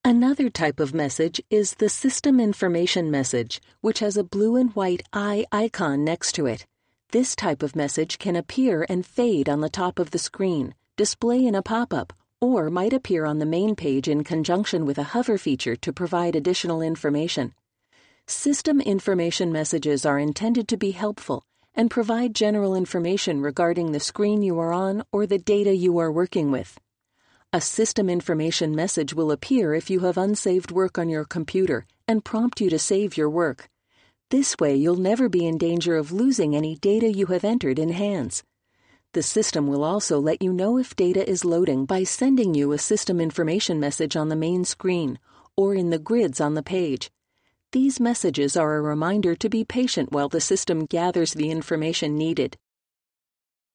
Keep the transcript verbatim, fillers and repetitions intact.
Another type of message is the System Information Message, which has a blue and white eye icon next to it. This type of message can appear and fade on the top of the screen, display in a pop-up, or might appear on the main page in conjunction with a hover feature to provide additional information. System information messages are intended to be helpful and provide general information regarding the screen you are on or the data you are working with. A system information message will appear if you have unsaved work on your computer and prompt you to save your work. This way, you'll never be in danger of losing any data you have entered in hands. The system will also let you know if data is loading by sending you a system information message on the main screen or in the grids on the page. These messages are a reminder to be patient while the system gathers the information needed.